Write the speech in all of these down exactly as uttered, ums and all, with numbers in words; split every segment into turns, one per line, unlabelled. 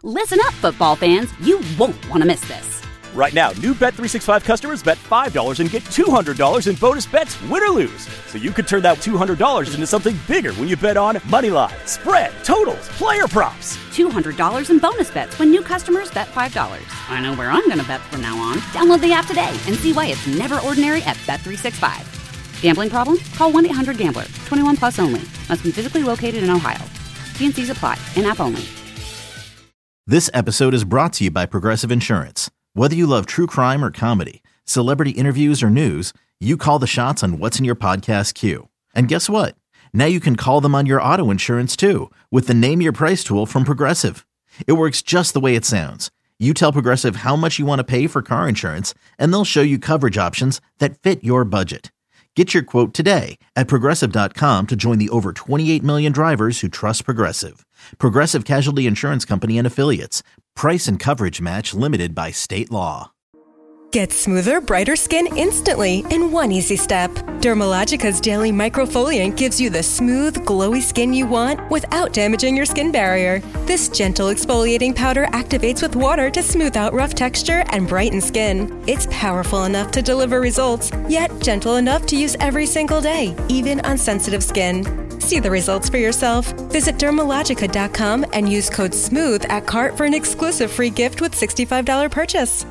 Listen up, football fans. You won't want to miss this.
Right now, new Bet three sixty-five customers bet five dollars and get two hundred dollars in bonus bets, win or lose. So you could turn that two hundred dollars into something bigger when you bet on money line, spread, totals, player props.
two hundred dollars in bonus bets when new customers bet five dollars. I know where I'm going to bet from now on. Download the app today and see why it's never ordinary at Bet three sixty-five. Gambling problem? Call one eight hundred gambler. twenty-one plus only. Must be physically located in Ohio. T and C's apply. In-app only.
This episode is brought to you by Progressive Insurance. Whether you love true crime or comedy, celebrity interviews or news, you call the shots on what's in your podcast queue. And guess what? Now you can call them on your auto insurance too with the Name Your Price tool from Progressive. It works just the way it sounds. You tell Progressive how much you want to pay for car insurance, and they'll show you coverage options that fit your budget. Get your quote today at Progressive dot com to join the over twenty-eight million drivers who trust Progressive. Progressive Casualty Insurance Company and Affiliates. Price and coverage match limited by state law.
Get smoother, brighter skin instantly in one easy step. Dermalogica's Daily Microfoliant gives you the smooth, glowy skin you want without damaging your skin barrier. This gentle exfoliating powder activates with water to smooth out rough texture and brighten skin. It's powerful enough to deliver results, yet gentle enough to use every single day, even on sensitive skin. See the results for yourself. Visit Dermalogica dot com and use code SMOOTH at cart for an exclusive free gift with sixty-five dollars purchase.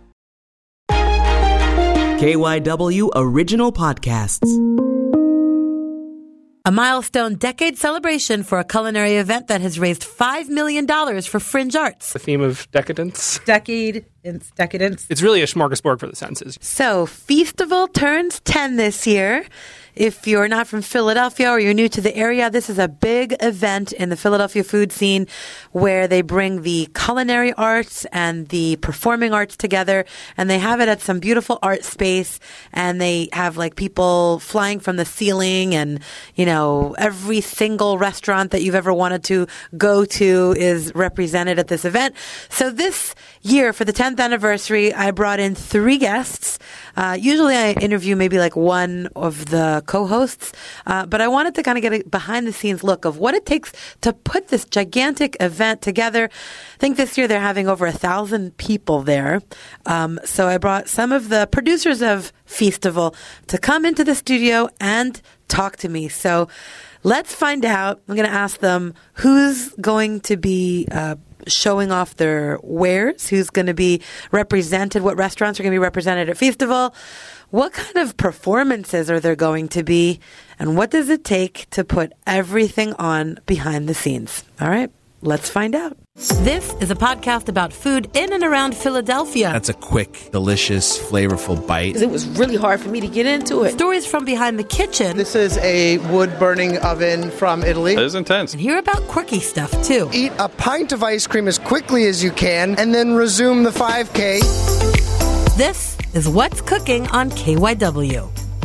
K Y W Original Podcasts.
A milestone decade celebration for a culinary event that has raised five million dollars for Fringe Arts.
The theme of decadence.
Decade, it's decadence.
It's really a smorgasbord for the senses.
So, Feastival turns ten this year. If you're not from Philadelphia or you're new to the area, this is a big event in the Philadelphia food scene where they bring the culinary arts and the performing arts together, and they have it at some beautiful art space, and they have like people flying from the ceiling, and you know, every single restaurant that you've ever wanted to go to is represented at this event. So this year, for the tenth anniversary, I brought in three guests. Uh, usually I interview maybe like one of the co-hosts, uh, but I wanted to kind of get a behind-the-scenes look of what it takes to put this gigantic event together. I think this year they're having over a thousand people there. Um, so I brought some of the producers of Feastival to come into the studio and talk to me. So let's find out. I'm going to ask them who's going to be uh, showing off their wares, who's going to be represented, what restaurants are going to be represented at Feastival, what kind of performances are there going to be, and what does it take to put everything on behind the scenes? All right, let's find out. This is a podcast about food in and around Philadelphia.
That's a quick, delicious, flavorful bite.
It was really hard for me to get into it.
Stories from behind the kitchen.
This is a wood-burning oven from Italy.
It is intense.
And hear about quirky stuff, too.
Eat a pint of ice cream as quickly as you can, and then resume the five K.
This is What's Cooking on K Y W.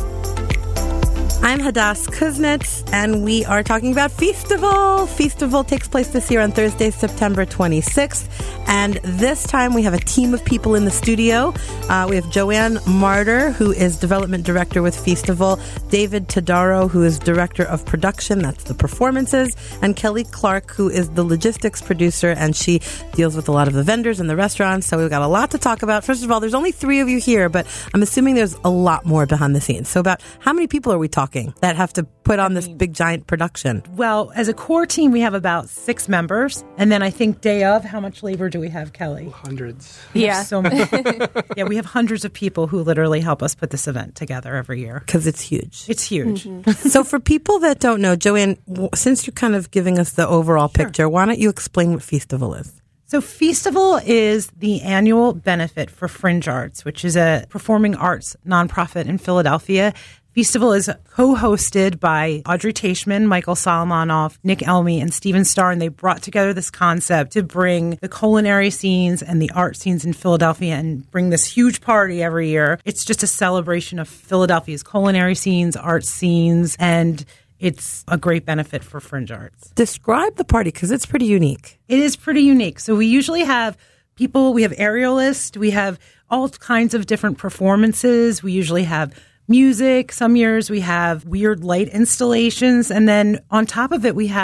I'm Hadass Kuznets, and we are talking about Feastival. Feastival takes place this year on Thursday, September twenty-sixth. And this time we have a team of people in the studio. Uh, we have Joanne Martyr, who is Development Director with Feastival, David Tadaro, who is Director of Production, that's the performances, and Kelly Clark, who is the logistics producer, and she deals with a lot of the vendors and the restaurants. So we've got a lot to talk about. First of all, there's only three of you here, but I'm assuming there's a lot more behind the scenes. So about how many people are we talking that have to put on this big giant production?
Well, as a core team, we have about six members. And then I think day of, how much labor do we have, Kelly?
Hundreds.
Yeah. So many. Yeah, we have hundreds of people who literally help us put this event together every year.
Because it's huge.
It's huge.
Mm-hmm. So for people that don't know, Joanne, since you're kind of giving us the overall sure. picture, why don't you explain what Feastival is?
So Feastival is the annual benefit for Fringe Arts, which is a performing arts nonprofit in Philadelphia. Feastival is co-hosted by Audrey Teichman, Michael Solomonoff, Nick Elmy, and Steven Starr, and they brought together this concept to bring the culinary scenes and the art scenes in Philadelphia and bring this huge party every year. It's just a celebration of Philadelphia's culinary scenes, art scenes, and it's a great benefit for Fringe Arts.
Describe the party, because it's pretty unique.
It is pretty unique. So we usually have people, we have aerialists, we have all kinds of different performances. We usually have music. Some years we have weird light installations. And then on top of it, we have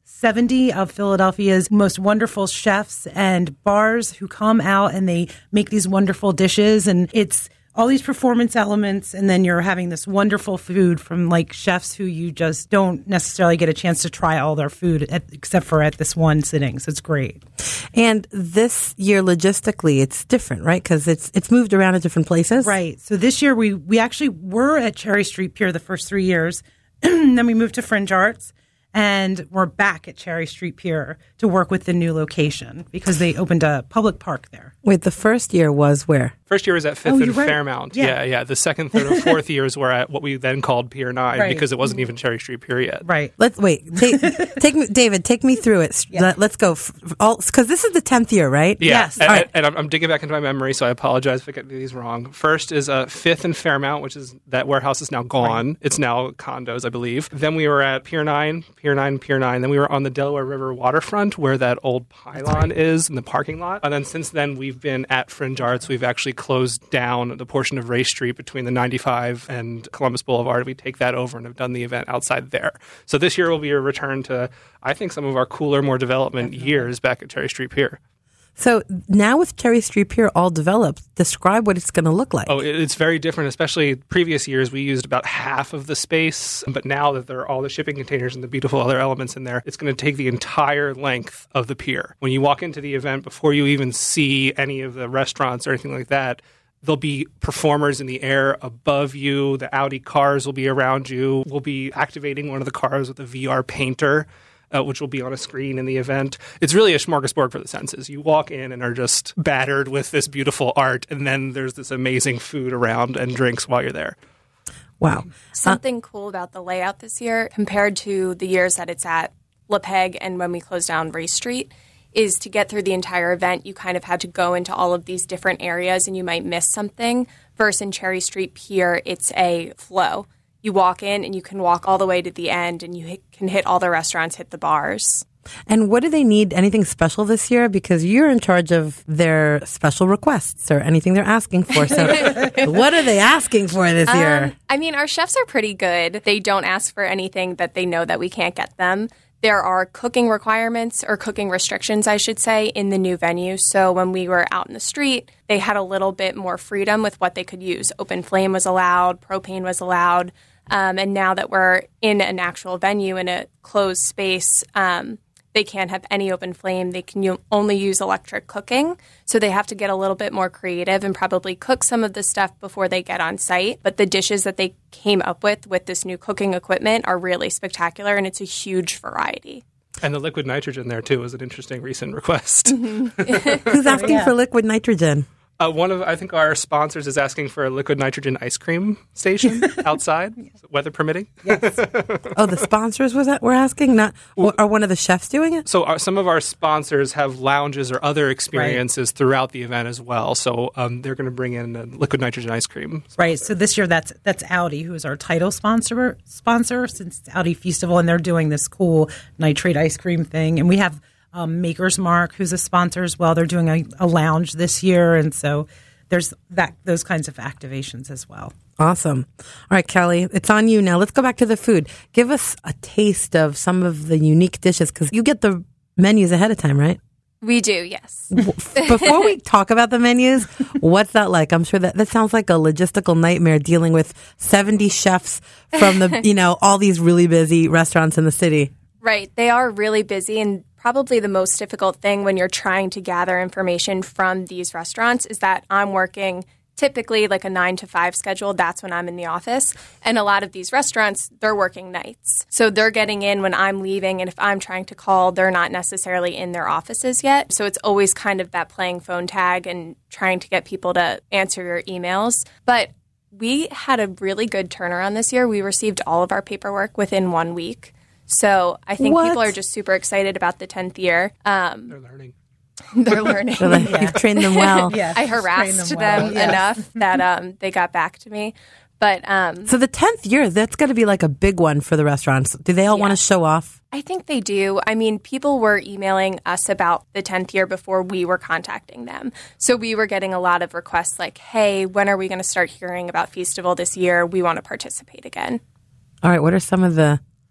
seventy of Philadelphia's most wonderful chefs and bars who come out and they make these wonderful dishes. And it's all these performance elements, and then you're having this wonderful food from like chefs who you just don't necessarily get a chance to try all their food at, except for at this one sitting. So it's great.
And this year, logistically, it's different, right? Because it's it's moved around at different places.
Right. So this year we we actually were at Cherry Street Pier the first three years. Then we moved to Fringe Arts. And we're back at Cherry Street Pier to work with the new location because they opened a public park there.
Wait, the first year was where?
First year was at Fifth
Oh,
and
you're right.
Fairmount.
Yeah.
yeah, yeah. The second, third, and fourth years were at what we then called Pier nine
Right.
because it wasn't even Cherry Street Pier yet.
Right.
Let's wait. Take, take me, David. Take me through it.
Yeah.
Let, let's go. Because this is the tenth year, right?
Yeah.
Yes.
And,
All right.
and I'm, I'm digging back into my memory, so I apologize if I get these wrong. First is uh, Fifth and Fairmount, which is that warehouse is now gone. Right. It's now condos, I believe. Then we were at Pier nine, Pier nine, Pier nine. Then we were on the Delaware River waterfront where that old pylon is in the parking lot. And then since then, we've been at Fringe Arts. We've actually closed down the portion of Race Street between the ninety-five and Columbus Boulevard. We take that over and have done the event outside there. So this year will be a return to, I think, some of our cooler, more development Definitely. years back at Cherry Street Pier.
So now with Cherry Street Pier all developed, describe what it's going to look like.
Oh, it's very different, especially previous years. We used about half of the space, but now that there are all the shipping containers and the beautiful other elements in there, it's going to take the entire length of the pier. When you walk into the event, before you even see any of the restaurants or anything like that, there'll be performers in the air above you. The Audi cars will be around you. We'll be activating one of the cars with a V R painter, uh, which will be on a screen in the event. It's really a smorgasbord for the senses. You walk in and are just battered with this beautiful art, and then there's this amazing food around and drinks while you're there.
Wow.
Something uh, cool about the layout this year compared to the years that it's at Le Peg and when we closed down Race Street is to get through the entire event, you kind of had to go into all of these different areas and you might miss something. Versus in Cherry Street Pier, it's a flow. You walk in and you can walk all the way to the end and you hit, can hit all the restaurants, hit the bars.
And what do they need? Anything special this year? Because you're in charge of their special requests or anything they're asking for. So what are they asking for this year?
Um, I mean, our chefs are pretty good. They don't ask for anything that they know that we can't get them. There are cooking requirements or cooking restrictions, I should say, in the new venue. So when we were out in the street, they had a little bit more freedom with what they could use. Open flame was allowed, propane was allowed. Um, and now that we're in an actual venue in a closed space, um, they can't have any open flame. They can u- only use electric cooking. So they have to get a little bit more creative and probably cook some of the stuff before they get on site. But the dishes that they came up with with this new cooking equipment are really spectacular, and it's a huge variety.
And the liquid nitrogen there, too, is an interesting recent request.
Mm-hmm. Who's asking yeah. for liquid nitrogen?
Uh, one of, I think, our sponsors is asking for a liquid nitrogen ice cream station outside, yes. weather permitting.
Yes. Oh, the sponsors was that we're asking, not or, are one of the chefs doing it?
So our, some of our sponsors have lounges or other experiences right. throughout the event as well. So um, they're going to bring in a liquid nitrogen ice cream.
Right. So this year, that's that's Audi, who is our title sponsor sponsor since it's Audi Festival, and they're doing this cool nitrate ice cream thing, and we have. Um, Maker's Mark, who's a sponsor as well. They're doing a, a lounge this year, and so there's that those kinds of activations as well.
Awesome. All right, Kelly, it's on you now. Let's go back to the food. Give us a taste of some of the unique dishes, because you get the menus ahead of time, right?
We do, yes.
Before we talk about the menus, what's that like? I'm sure that that sounds like a logistical nightmare dealing with seventy chefs from the, you know, all these really busy restaurants in the city.
Right. They are really busy, and probably the most difficult thing when you're trying to gather information from these restaurants is that I'm working typically like a nine to five schedule. That's when I'm in the office. And a lot of these restaurants, they're working nights. So they're getting in when I'm leaving. And if I'm trying to call, they're not necessarily in their offices yet. So it's always kind of that playing phone tag and trying to get people to answer your emails. But we had a really good turnaround this year. We received all of our paperwork within one week. So I think
what?
people are just super excited about the tenth year. Um,
they're learning.
They're learning.
They're like, yeah. You've trained them well.
Yes,
I harassed them,
them well.
them
yes.
enough that um, they got back to me. But um,
so the tenth year, that's got to be like a big one for the restaurants. Do they all yeah. want to show off?
I think they do. I mean, people were emailing us about the tenth year before we were contacting them. So we were getting a lot of requests like, hey, when are we going to start hearing about Festival this year? We want to participate again.
All right. What are some of the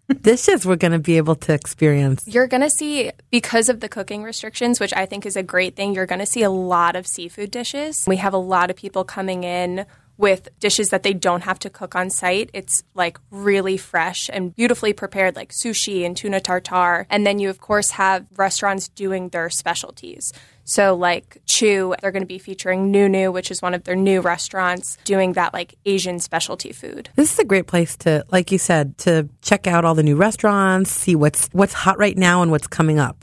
dishes we're going to be able to experience?
You're going to see, because of the cooking restrictions, which I think is a great thing, you're going to see a lot of seafood dishes. We have a lot of people coming in with dishes that they don't have to cook on site. It's like really fresh and beautifully prepared, like sushi and tuna tartare. And then you, of course, have restaurants doing their specialties. So like Chew, they're going to be featuring Nunu, which is one of their new restaurants, doing that like Asian specialty food.
This is a great place to, like you said, to check out all the new restaurants, see what's what's hot right now and what's coming up.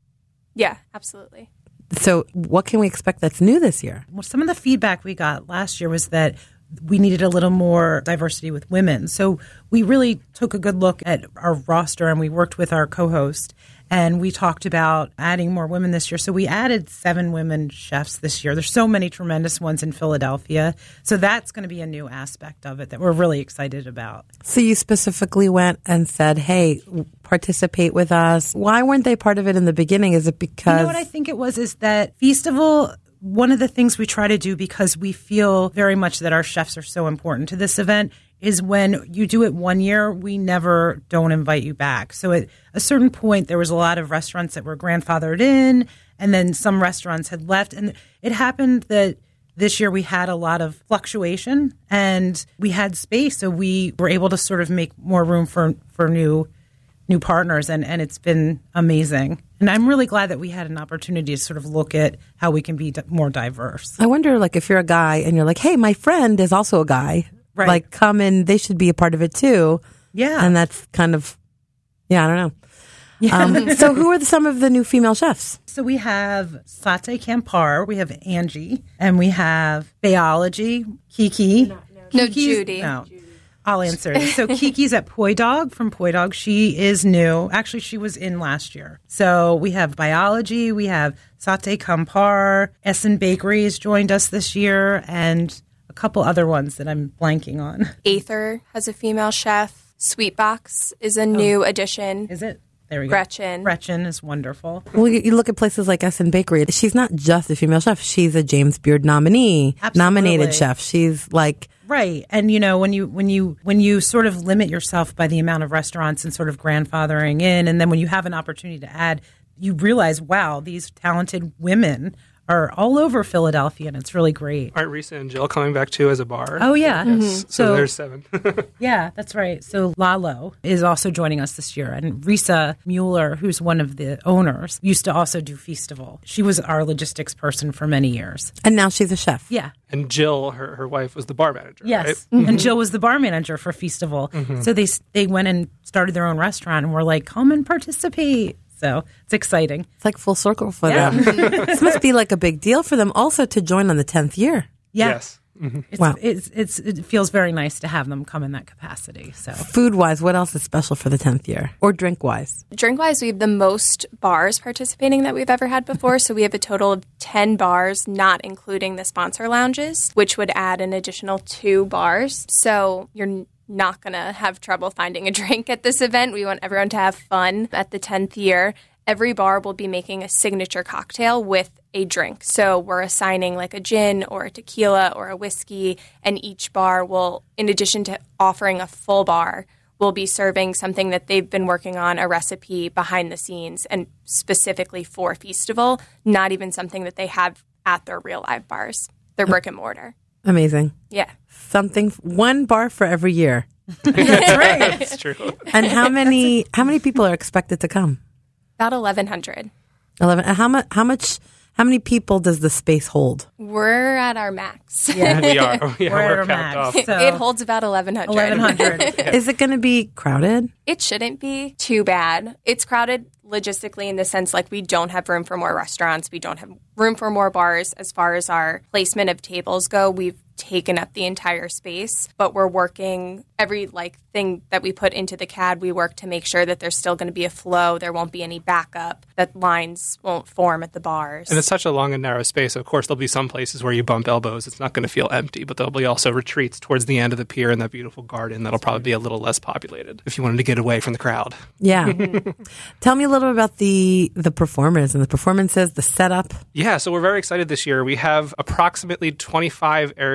Yeah, absolutely.
So what can we expect that's new this year?
Well, some of the feedback we got last year was that we needed a little more diversity with women. So we really took a good look at our roster and we worked with our co-host and we talked about adding more women this year. So we added seven women chefs this year. There's so many tremendous ones in Philadelphia. So that's going to be a new aspect of it that we're really excited about.
So you specifically went and said, hey, participate with us. Why weren't they part of it in the beginning? Is it because...
You know what I think it was is that Feastival... One of the things we try to do, because we feel very much that our chefs are so important to this event, is when you do it one year, we never don't invite you back. So at a certain point, there was a lot of restaurants that were grandfathered in, and then some restaurants had left. And it happened that this year we had a lot of fluctuation, and we had space, so we were able to sort of make more room for, for new new partners, and, and it's been amazing. And I'm really glad that we had an opportunity to sort of look at how we can be d- more diverse.
I wonder, like, if you're a guy and you're like, hey, my friend is also a guy.
Right.
Like, come and they should be a part of it too.
Yeah.
And that's kind of, yeah, I don't know.
Yeah.
Um, so who are the, some of the new female chefs?
So we have Satay Kampar, we have Angie, and we have Biology, Kiki.
No, no
Kiki's-
Judy.
No. I'll answer. So Kiki's at Poi Dog from Poi Dog. She is new. Actually, she was in last year. So we have Biology, we have Satay Kampar, Essen Bakeries joined us this year, and a couple other ones that I'm blanking on.
Aether has a female chef. Sweetbox is a new addition.
Is it? There we go.
Gretchen.
Gretchen is wonderful.
Well, you you look at places like Essen Bakery. She's not just a female chef. She's a James Beard nominee,
Absolutely.
nominated chef. She's like...
Right. And you know, when you when you when you sort of limit yourself by the amount of restaurants and sort of grandfathering in, and then when you have an opportunity to add, you realize, wow, these talented women are all over Philadelphia, and it's really great.
Aren't Risa and Jill coming back too as a bar?
Oh, yeah.
Yes.
Mm-hmm.
So,
So-
there's seven.
Yeah, that's right. So Lalo is also joining us this year. And Risa Mueller, who's one of the owners, used to also do Feastival. She was our logistics person for many years.
And now she's a chef.
Yeah.
And Jill, her, her wife, was the bar manager,
Yes.
right?
Mm-hmm. And Jill was the bar manager for Feastival.
Mhm.
So they they went and started their own restaurant and were like, come and participate. So it's exciting.
It's like full circle for
Yeah.
them. This must be like a big deal for them also to join on the tenth year.
Yeah.
Yes. Mhm.
It's,
Wow.
it's, it's, it feels very nice to have them come in that capacity. So
Food-wise, what else is special for the tenth year? Or drink-wise?
Drink-wise, we have the most bars participating that we've ever had before. So we have a total of ten bars, not including the sponsor lounges, which would add an additional two bars. So you're n- not going to have trouble finding a drink at this event. We want everyone to have fun at the tenth year. Every bar will be making a signature cocktail with a drink. So we're assigning like a gin or a tequila or a whiskey, and each bar will, in addition to offering a full bar, will be serving something that they've been working on, a recipe behind the scenes, and specifically for Feastival, not even something that they have at their real live bars, their brick and mortar.
Amazing.
Yeah.
Something, one bar for every year.
that's right.
That's true.
And how many how many people are expected to come?
About eleven hundred.
Eleven. And how much? How much? How many people does the space hold?
We're at our max.
Yeah.
We are. Yeah,
We're at
we're
our
capped
max.
off.
So
It holds about eleven hundred.
eleven hundred.
Is it going to be crowded?
It shouldn't be too bad. It's crowded logistically in the sense like we don't have room for more restaurants. We don't have room for more bars. As far as our placement of tables go, we've taken up the entire space, but we're working every like thing that we put into the C A D. We work to make sure that there's still going to be a flow. There won't be any backup, that lines won't form at the bars.
And it's such a long and narrow space. Of course, there'll be some places where you bump elbows. It's not going to feel empty, but there'll be also retreats towards the end of the pier in that beautiful garden that'll probably be a little less populated if you wanted to get away from the crowd.
Yeah. Tell me a little bit about the the performers and the performances, the setup.
Yeah, so we're very excited this year. We have approximately twenty-five aerial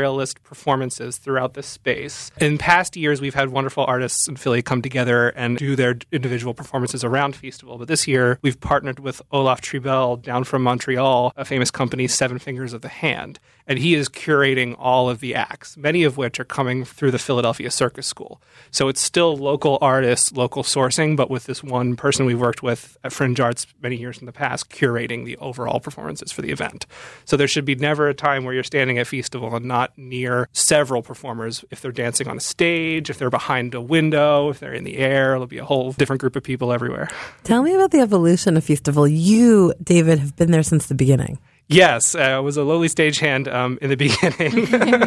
surrealist performances throughout the space. In past years, we've had wonderful artists in Philly come together and do their individual performances around Feastival. But this year, we've partnered with Olaf Tribel down from Montreal, a famous company, Seven Fingers of the Hand. And he is curating all of the acts, many of which are coming through the Philadelphia Circus School. So it's still local artists, local sourcing, but with this one person we've worked with at Fringe Arts many years in the past, curating the overall performances for the event. So there should be never a time where you're standing at Feastival and not near several performers. If they're dancing on a stage, if they're behind a window, if they're in the air, there'll be a whole different group of people everywhere.
Tell me about the evolution of Feastival. You, David, have been there since the beginning.
Yes, uh, I was a lowly stagehand um, in the beginning.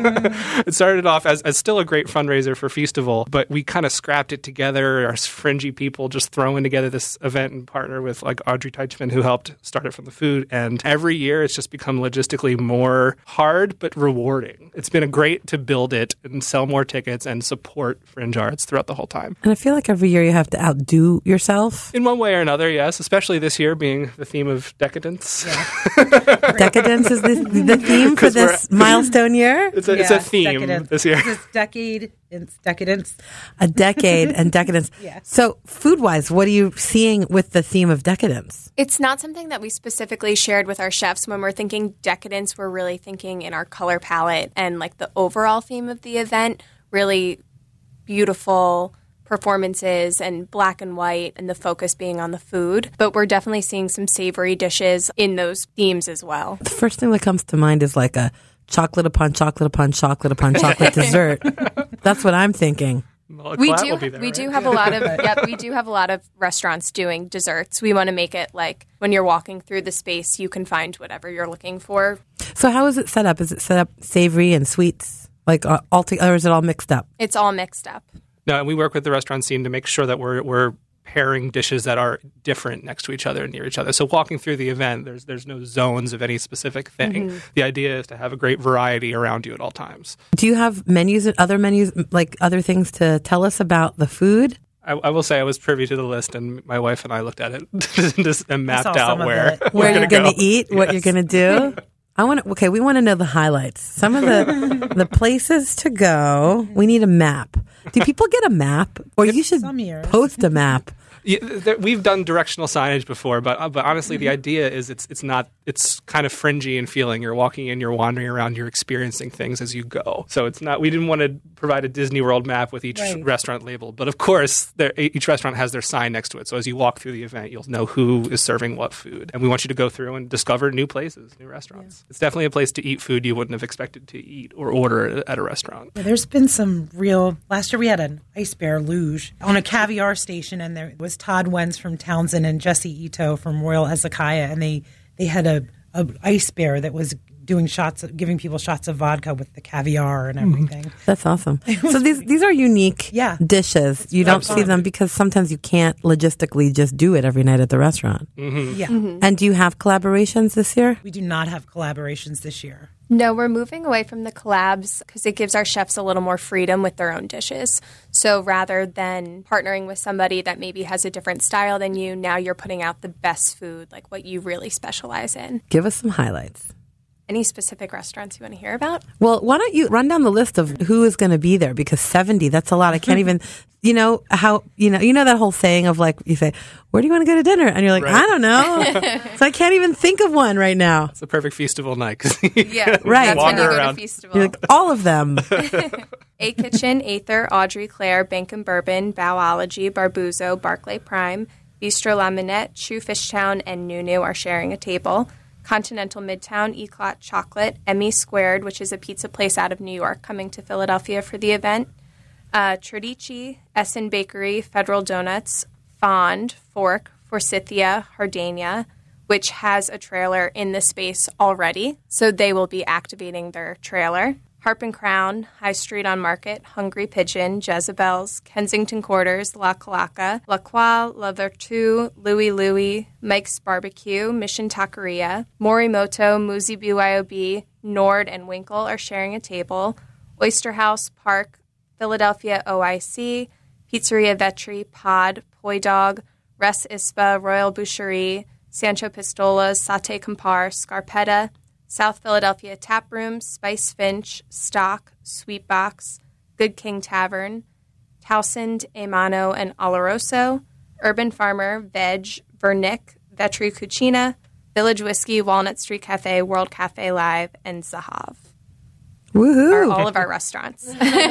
It started off as, as still a great fundraiser for Feastival, but we kind of scrapped it together. Our fringy people just throwing together this event and partner with like Audrey Teichman, who helped start it from the food. And every year it's just become logistically more hard but rewarding. It's been a great to build it and sell more tickets and support Fringe Arts throughout the whole time.
And I feel like every year you have to outdo yourself.
In one way or another, yes, especially this year being the theme of decadence.
Yeah. Decadence is the, the theme for this milestone year?
It's a,
yeah,
it's a theme
decadence.
this year.
It's decade, it's decadence.
A decade and decadence.
Yeah.
So food-wise, what are you seeing with the theme of decadence?
It's not something that we specifically shared with our chefs. When we're thinking decadence, we're really thinking in our color palette and like the overall theme of the event, really beautiful performances and black and white and the focus being on the food. But we're definitely seeing some savory dishes in those themes as well.
The first thing that comes to mind is like a chocolate upon chocolate upon chocolate upon chocolate dessert. That's what I'm thinking.
Well,
we do
there,
we
right?
do have a lot of yep, we do have a lot of restaurants doing desserts. We want to make it like when you're walking through the space, you can find whatever you're looking for.
So how is it set up? Is it set up savory and sweets, like uh, all together, or is it all mixed up?
It's all mixed up.
No, and we work with the restaurant scene to make sure that we're we're pairing dishes that are different next to each other and near each other. So walking through the event, there's there's no zones of any specific thing. Mm-hmm. The idea is to have a great variety around you at all times.
Do you have menus and other menus, like other things to tell us about the food?
I, I will say I was privy to the list, and my wife and I looked at it just, and mapped out where
where you're going to eat,
yes.
what you're going to do. I want to. Okay, we want to know the highlights. Some of the the places to go. We need a map. Do people get a map, or you should post a map?
Yeah, there, we've done directional signage before, but uh, but honestly, the idea is it's it's not it's kind of fringy in feeling. You're walking in, you're wandering around, you're experiencing things as you go. So it's not. We didn't want to provide a Disney World map with each right. restaurant labeled, but of course, there, each restaurant has their sign next to it. So as you walk through the event, you'll know who is serving what food, and we want you to go through and discover new places, new restaurants. Yeah. It's definitely a place to eat food you wouldn't have expected to eat or order at a restaurant.
Yeah, there's been some real. Last year we had an ice bear luge on a caviar station, and there was Todd Wenz from Townsend and Jesse Ito from Royal Hezekiah, and they, they had a, a ice bear that was doing shots, giving people shots of vodka with the caviar and everything.
Mm. That's awesome. So these these are unique
yeah.
dishes. You don't see them because sometimes you can't logistically just do it every night at the restaurant.
Mm-hmm.
Yeah.
Mm-hmm. And do you have collaborations this year?
We do not have collaborations this year.
No, we're moving away from the collabs because it gives our chefs a little more freedom with their own dishes. So rather than partnering with somebody that maybe has a different style than you, now you're putting out the best food, like what you really specialize in.
Give us some highlights.
Any specific restaurants you want to hear about?
Well, why don't you run down the list of who is going to be there? Because seventy, that's a lot. I can't even, you know, how, you know, you know that whole saying of like, you say, where do you want to go to dinner? And you're like, right. I don't know. So I can't even think of one right now.
It's a perfect Feastival night.
Yeah,
right.
That's when you go around. To Feastival.
You're like, all of them.
A Kitchen, Aether, Audrey Claire, Bank and Bourbon, Bowology, Barbuzzo, Barclay Prime, Bistro La Minette, True Fishtown, and Nunu are sharing a table. Continental Midtown, Eclat Chocolate, Emmy Squared, which is a pizza place out of New York, coming to Philadelphia for the event. Uh, Tradici, Essen Bakery, Federal Donuts, Fond, Fork, Forsythia, Hardania, which has a trailer in the space already, so they will be activating their trailer. Harp and Crown, High Street on Market, Hungry Pigeon, Jezebel's, Kensington Quarters, La Calaca, La Croix, La Vertu, Louie Louie, Mike's Barbecue, Mission Taqueria, Morimoto, Muzi B Y O B, Nord, and Winkle are sharing a table. Oyster House, Park, Philadelphia O I C, Pizzeria Vetri, Pod, Poi Dog, Res Ispa, Royal Boucherie, Sancho Pistolas, Sate Compar, Scarpetta, South Philadelphia Tap Room, Spice Finch, Stock, Sweetbox, Good King Tavern, Towsend, Emano, and Oloroso, Urban Farmer, Veg, Vernick, Vetri Cucina, Village Whiskey, Walnut Street Cafe, World Cafe Live, and Zahav.
Woohoo!
Are all of our restaurants.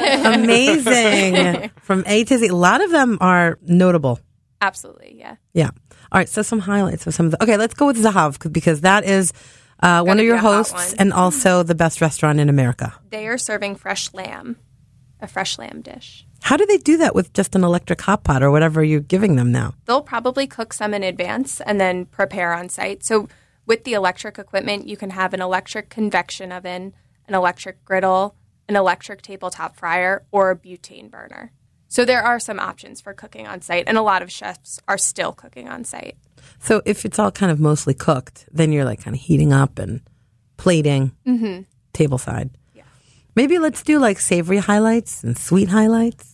Amazing. From A to Z. A lot of them are notable.
Absolutely, yeah.
Yeah. All right, so some highlights of some of the... Okay, let's go with Zahav, because that is uh, one of your hosts and also the best restaurant in America.
They are serving fresh lamb, a fresh lamb dish.
How do they do that with just an electric hot pot or whatever you're giving them now?
They'll probably cook some in advance and then prepare on site. So with the electric equipment, you can have an electric convection oven, an electric griddle, an electric tabletop fryer, or a butane burner. So there are some options for cooking on site, and a lot of chefs are still cooking on site.
So if it's all kind of mostly cooked, then you're like kind of heating up and plating,
mm-hmm.
table side. Yeah. Maybe let's do like savory highlights and sweet highlights.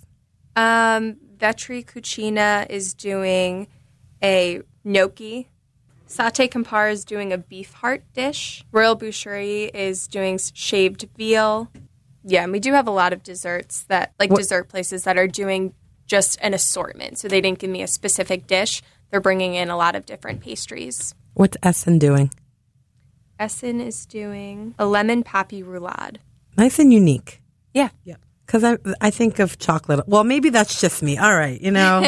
Um, Vetri Cucina is doing a gnocchi. Satay Compare is doing a beef heart dish. Royal Boucherie is doing shaved veal. Yeah, and we do have a lot of desserts that, like what? dessert places that are doing just an assortment. So they didn't give me a specific dish. They're bringing in a lot of different pastries.
What's Essen doing?
Essen is doing a lemon papi roulade.
Nice and unique.
Yeah.
Yeah. Because I I think of chocolate. Well, maybe that's just me. All right. You know,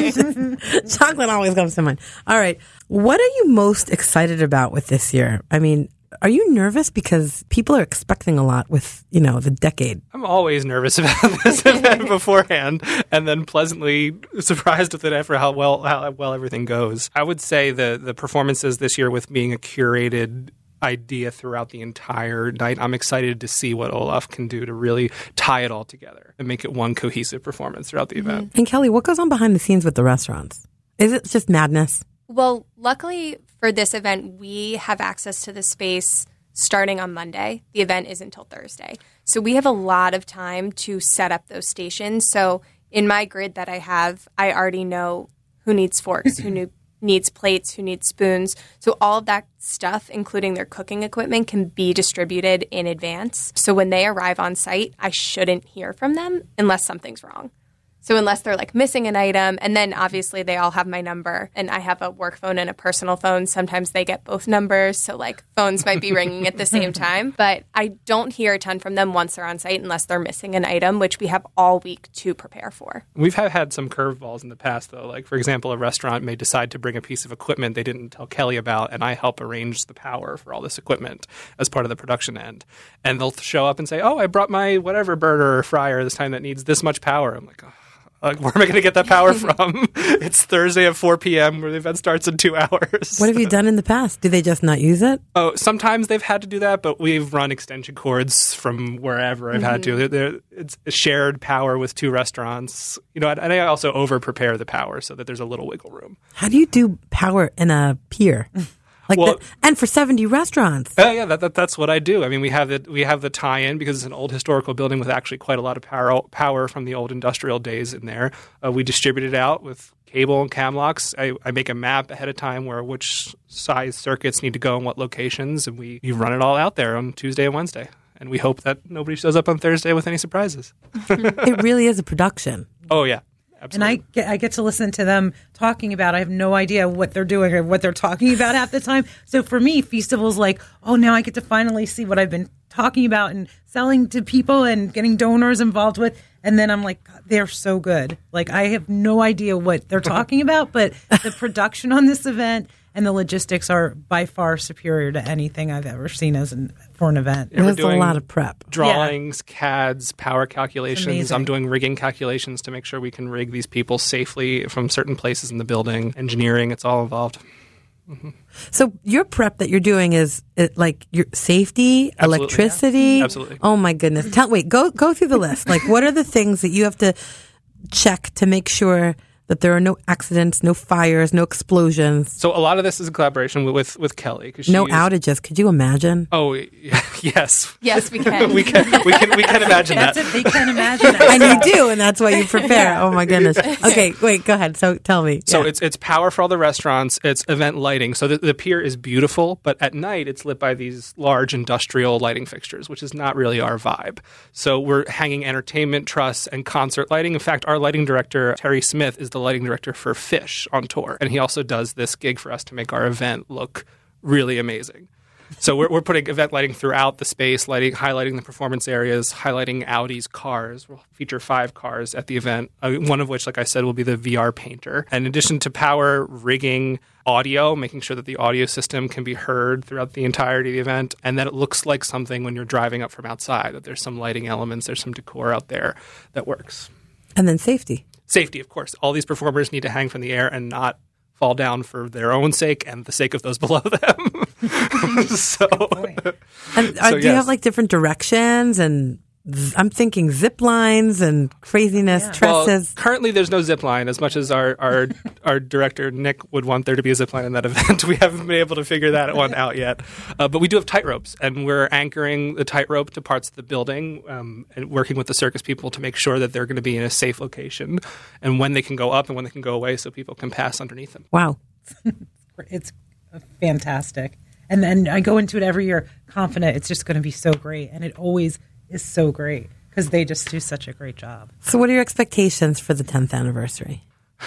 chocolate always comes to mind. All right. What are you most excited about with this year? I mean, are you nervous? Because people are expecting a lot with, you know, the decade.
I'm always nervous about this event beforehand and then pleasantly surprised with it after how well how well everything goes. I would say the the performances this year with being a curated idea throughout the entire night. I'm excited to see what Olaf can do to really tie it all together and make it one cohesive performance throughout the event.
And Kelly, what goes on behind the scenes with the restaurants? Is it just madness?
Well, luckily for this event, we have access to the space starting on Monday. The event is until Thursday. So we have a lot of time to set up those stations. So in my grid that I have, I already know who needs forks, who knew needs plates, who needs spoons. So all of that stuff, including their cooking equipment, can be distributed in advance. So when they arrive on site, I shouldn't hear from them unless something's wrong. So unless they're like missing an item, and then obviously they all have my number, and I have a work phone and a personal phone. Sometimes they get both numbers, so like phones might be ringing at the same time. But I don't hear a ton from them once they're on site unless they're missing an item, which we have all week to prepare for.
We've had, had some curveballs in the past, though. Like, for example, a restaurant may decide to bring a piece of equipment they didn't tell Kelly about, and I help arrange the power for all this equipment as part of the production end. And they'll show up and say, oh, I brought my whatever burner or fryer this time that needs this much power. I'm like, oh. Like, where am I going to get that power from? It's Thursday at four p.m. where the event starts in two hours.
What have you done in the past? Do they just not use it?
Oh, sometimes they've had to do that, but we've run extension cords from wherever I've mm-hmm. had to. They're, they're, it's shared power with two restaurants. You know, and I also over-prepare the power so that there's a little wiggle room.
How do you do power in a pier? Like
well,
the, and for seventy restaurants.
Oh, uh, yeah, that, that, that's what I do. I mean, we have the we have the tie-in because it's an old historical building with actually quite a lot of power power from the old industrial days in there. Uh, we distribute it out with cable and cam locks. I, I make a map ahead of time where which size circuits need to go in what locations, and we, we run it all out there on Tuesday and Wednesday. And we hope that nobody shows up on Thursday with any surprises.
It really is a production.
Oh, yeah. Absolutely.
And I get, I get to listen to them talking about it. I have no idea what they're doing or what they're talking about half the time. So for me, Feastival's like, oh, now I get to finally see what I've been talking about and selling to people and getting donors involved with. And then I'm like, they're so good. Like, I have no idea what they're talking about, but the production on this event and the logistics are by far superior to anything I've ever seen as an, for an event.
Yeah, There's a lot of prep.
Drawings, yeah. C A Ds, power calculations. I'm doing rigging calculations to make sure we can rig these people safely from certain places in the building. Engineering, it's all involved. Mm-hmm.
So your prep that you're doing is it like your safety,
Absolutely,
electricity?
Yeah. Absolutely.
Oh my goodness. Tell, wait, go go through the list. Like, what are the things that you have to check to make sure that there are no accidents, no fires, no explosions.
So a lot of this is a collaboration with with, with Kelly.
No outages. Could you imagine?
Oh, yes.
Yes, we can.
we can. We can. We can imagine
That's
that.
it. They can imagine that.
And you do, and that's why you prepare. Oh my goodness. Okay, wait. Go ahead. So tell me.
So
Yeah.
it's it's power for all the restaurants. It's event lighting. So the, the pier is beautiful, but at night it's lit by these large industrial lighting fixtures, which is not really our vibe. So we're hanging entertainment truss and concert lighting. In fact, our lighting director Terry Smith is the lighting director for Fish on tour, and he also does this gig for us to make our event look really amazing. So we're, we're putting event lighting throughout the space, lighting, highlighting the performance areas, highlighting Audi's cars. We'll feature five cars at the event, uh, one of which, like I said, will be the V R painter. And in addition to power, rigging, audio, making sure that the audio system can be heard throughout the entirety of the event, and that it looks like something when you're driving up from outside, that there's some lighting elements, there's some decor out there that works.
And then safety.
Safety, of course. All these performers need to hang from the air and not fall down for their own sake and the sake of those below them. so,
And uh,
so,
do you
yes.
have like different directions? And z- I'm thinking zip lines and craziness,
Well,
tresses.
currently, there's no zip line. As much as our, our our director Nick would want there to be a zip line in that event, we haven't been able to figure that one out yet. Uh, but we do have tight ropes, and we're anchoring the tightrope to parts of the building, um, and working with the circus people to make sure that they're going to be in a safe location, and when they can go up and when they can go away, so people can pass underneath them.
Wow,
It's fantastic. And then I go into it every year confident it's just going to be so great. And it always is so great because they just do such a great job.
So what are your expectations for the tenth anniversary?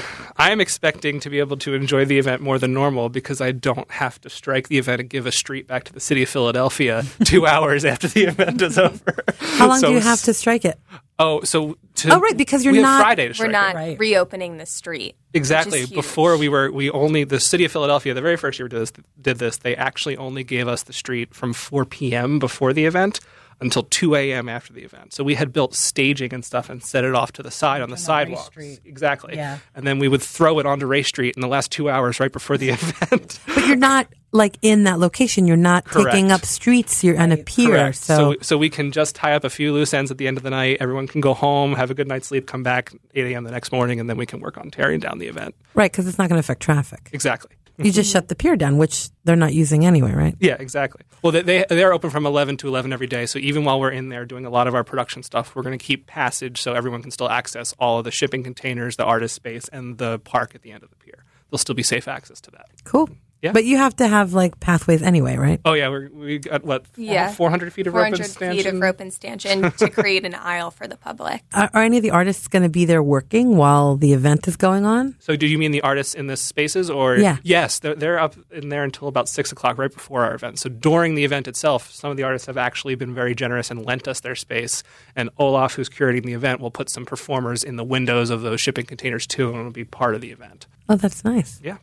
I am expecting to be able to enjoy the event more than normal because I don't have to strike the event and give a street back to the city of Philadelphia two hours after the event is over.
How long
So
do you have to strike it?
Oh, so to,
Oh, right, because you're
we
not-
have Friday to
We're
strike
not
it.
Right.
reopening the street.
Exactly.
which is huge.
Before we were, we only the city of Philadelphia. The very first year we did this, did this, they actually only gave us the street from four p.m. before the event until two a.m. after the event. So we had built staging and stuff and set it off to the side on the
Race
sidewalks.
Street.
Exactly.
Yeah.
And then we would throw it onto Race Street in the last two hours right before the event.
But you're not like in that location. You're not
Correct.
taking up streets. You're on a pier.
Correct.
So,
so so we can just tie up a few loose ends at the end of the night. Everyone can go home, have a good night's sleep, come back eight a.m. the next morning, and then we can work on tearing down the event.
right, because it's not going to affect traffic.
Exactly.
You just shut the pier down, which they're not using anyway, right?
Yeah, exactly. Well, they, they they're open from eleven to eleven every day. So even while we're in there doing a lot of our production stuff, we're going to keep passage so everyone can still access all of the shipping containers, the artist space, and the park at the end of the pier. There'll still be safe access to that.
Cool.
Yeah.
But you have to have like pathways anyway, right?
Oh yeah, we're, we got what?
Yeah.
four hundred feet of rope and
400
stanchion.
feet of rope and stanchion to create an aisle for the public.
Are, are any of the artists going to be there working while the event is going on?
So do you mean the artists in the spaces, or
Yeah.
Yes, they're, they're up in there until about six o'clock, right before our event. So during the event itself, some of the artists have actually been very generous and lent us their space. And Olaf, who's curating the event, will put some performers in the windows of those shipping containers too, and it'll be part of the event.
Oh, that's nice.
Yeah.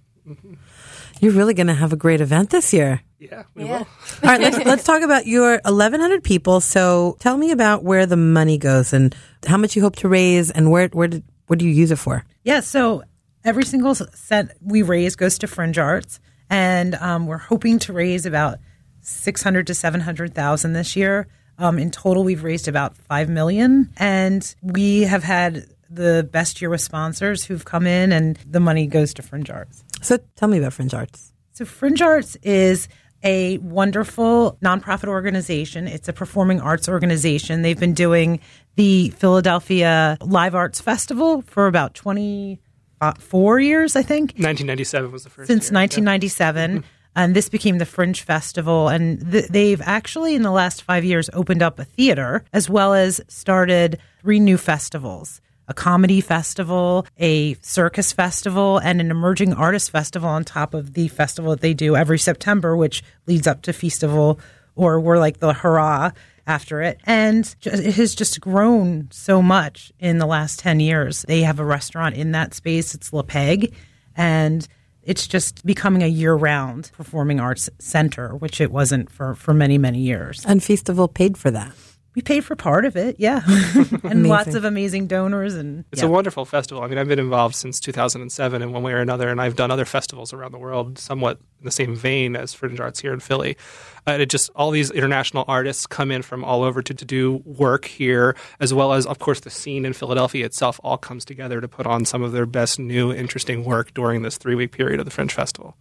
You're really going to have a great event this year.
Yeah, we
Yeah.
will.
All right, let's let's talk about your eleven hundred people. So tell me about where the money goes and how much you hope to raise and where where did what do you use it for?
Yeah, so every single cent we raise goes to Fringe Arts, and um, we're hoping to raise about six hundred to seven hundred thousand this year. Um, in total, we've raised about five million, and we have had the best year with sponsors who've come in, and the money goes to Fringe Arts.
So tell me about Fringe Arts.
So Fringe Arts is a wonderful nonprofit organization. It's a performing arts organization. They've been doing the Philadelphia Live Arts Festival for about twenty-four years, I think.
nineteen ninety-seven was the first
Since
year.
nineteen ninety-seven. And this became the Fringe Festival. And th- they've actually, in the last five years, opened up a theater as well as started three new festivals. A comedy festival, a circus festival, and an emerging artist festival on top of the festival that they do every September, which leads up to Feastival, or we're like the hurrah after it. And ju- it has just grown so much in the last ten years. They have a restaurant in that space. It's Le Peg. And it's just becoming a year-round performing arts center, which it wasn't for, for many, many years.
And Feastival paid for that.
We paid for part of it, yeah. And lots of amazing donors. And
It's
yeah.
a wonderful festival. I mean, I've been involved since two thousand seven in one way or another, and I've done other festivals around the world somewhat in the same vein as Fringe Arts here in Philly. And it just, all these international artists come in from all over to, to do work here, as well as, of course, the scene in Philadelphia itself all comes together to put on some of their best new, interesting work during this three-week period of the Fringe Festival.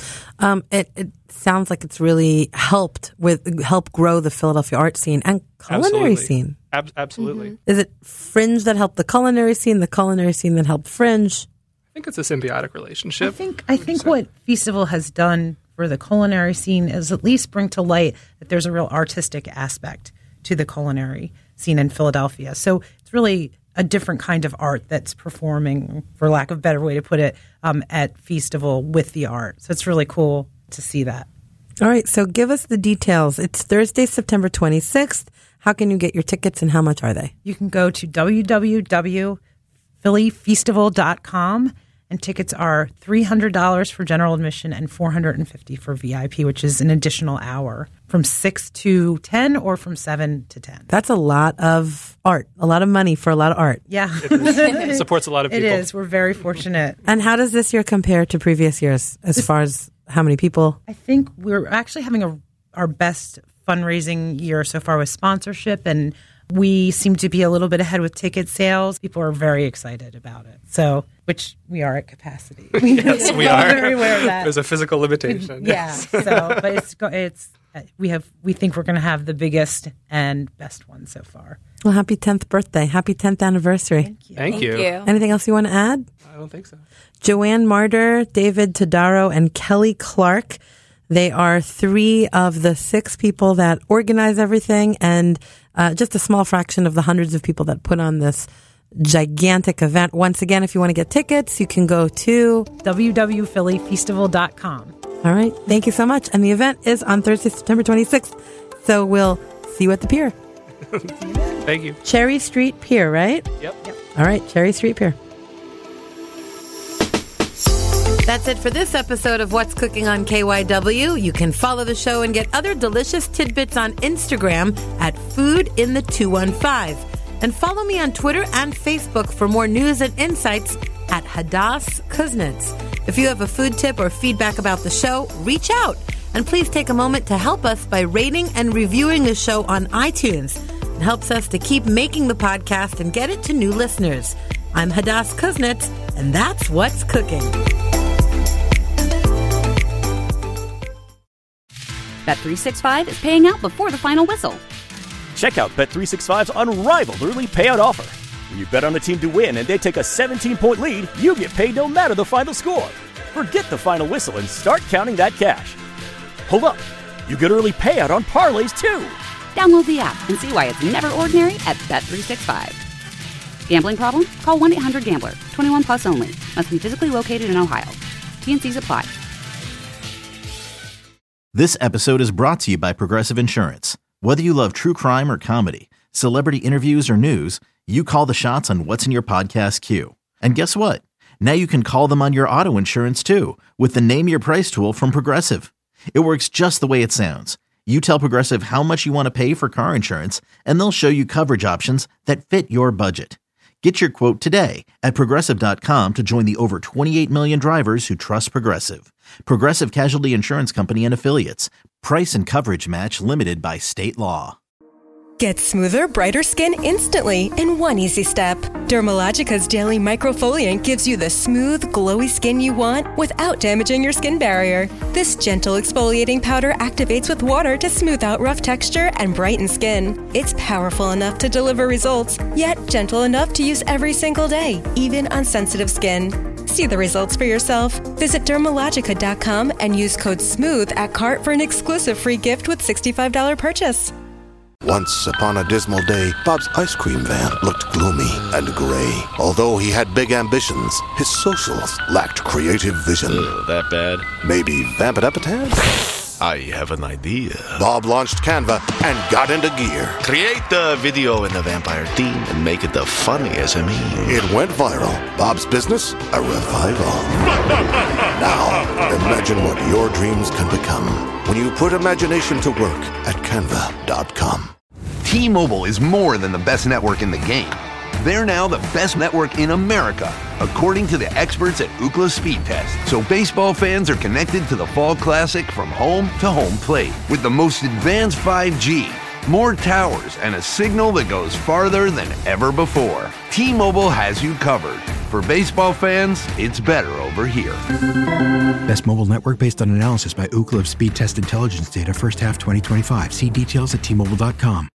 Um, it, it sounds like it's really helped with help grow the Philadelphia art scene and culinary
Absolutely.
scene.
Ab- absolutely.
Mm-hmm. Is it Fringe that helped the culinary scene, the culinary scene that helped Fringe?
I think it's a symbiotic relationship.
I think I think what Feastival has done for the culinary scene is at least bring to light that there's a real artistic aspect to the culinary scene in Philadelphia. So it's really a different kind of art that's performing, for lack of a better way to put it, um, at Feastival with the art. So it's really cool to see that.
All right, so give us the details. It's Thursday, September twenty-sixth. How can you get your tickets and how much are they?
You can go to w w w dot philly feastival dot com, and tickets are three hundred dollars for general admission and four hundred fifty dollars for V I P, which is an additional hour from six to ten or from seven to ten.
That's a lot of art, a lot of money for a lot of art.
Yeah.
It, is, it supports a lot of people.
It is. We're very fortunate.
And how does this year compare to previous years as this, far as how many people?
I think we're actually having a, our best fundraising year so far with sponsorship, and we seem to be a little bit ahead with ticket sales. People are very excited about it. So, which we are at capacity.
Yes, we are.
Very aware of that.
There's a physical limitation.
Yeah.
Yes.
So, but it's it's we have we think we're going to have the biggest and best one so far.
Well, happy tenth birthday. Happy tenth anniversary.
Thank you.
Thank,
Thank
you.
you.
Anything else you want to add?
I don't think so.
Joanne Marder, David Todaro, and Kelly Clark. They are three of the six people that organize everything, and uh, just a small fraction of the hundreds of people that put on this gigantic event. Once again, if you want to get tickets, you can go to
w w w dot philly feastival dot com.
All right. Thank you so much. And the event is on Thursday, September twenty-sixth. So we'll see you at the pier.
Thank you.
Cherry Street Pier, right?
Yep. yep.
All right. Cherry Street Pier. That's it for this episode of What's Cooking on K Y W. You can follow the show and get other delicious tidbits on Instagram at Food in the two one five. And follow me on Twitter and Facebook for more news and insights at Hadass Kuznets. If you have a food tip or feedback about the show, reach out. And please take a moment to help us by rating and reviewing the show on iTunes. It helps us to keep making the podcast and get it to new listeners. I'm Hadass Kuznets, and that's What's Cooking.
Bet three sixty-five is paying out before the final whistle.
Check out Bet three sixty-five's unrivaled early payout offer. When you bet on a team to win and they take a seventeen-point lead, you get paid no matter the final score. Forget the final whistle and start counting that cash. Hold up. You get early payout on parlays, too.
Download the app and see why it's never ordinary at Bet three sixty-five. Gambling problem? Call one eight hundred gambler. twenty-one plus only. Must be physically located in Ohio. T and C's apply.
This episode is brought to you by Progressive Insurance. Whether you love true crime or comedy, celebrity interviews or news, you call the shots on what's in your podcast queue. And guess what? Now you can call them on your auto insurance too with the Name Your Price tool from Progressive. It works just the way it sounds. You tell Progressive how much you want to pay for car insurance, and they'll show you coverage options that fit your budget. Get your quote today at Progressive dot com to join the over twenty-eight million drivers who trust Progressive. Progressive Casualty Insurance Company and Affiliates. Price and coverage match limited by state law.
Get smoother, brighter skin instantly in one easy step. Dermalogica's Daily Microfoliant gives you the smooth, glowy skin you want without damaging your skin barrier. This gentle exfoliating powder activates with water to smooth out rough texture and brighten skin. It's powerful enough to deliver results, yet gentle enough to use every single day, even on sensitive skin. See the results for yourself. Visit Dermalogica dot com and use code SMOOTH at cart for an exclusive free gift with sixty-five dollars purchase.
Once upon a dismal day, Bob's ice cream van looked gloomy and gray. Although he had big ambitions, his socials lacked creative vision.
Ugh, that bad?
Maybe vamp it up a tad?
I have an idea.
Bob launched Canva and got into gear.
Create the video in the vampire theme and make it the funniest I mean.
It went viral. Bob's business, a revival. Now, imagine what your dreams can become when you put imagination to work at Canva dot com.
T-Mobile is more than the best network in the game. They're now the best network in America, according to the experts at Ookla Speed Test. So baseball fans are connected to the Fall Classic from home to home plate with the most advanced five G, more towers, and a signal that goes farther than ever before. T-Mobile has you covered. For baseball fans, it's better over here.
Best mobile network based on analysis by Ookla of Speed Test Intelligence data first half twenty twenty-five. See details at T Mobile dot com.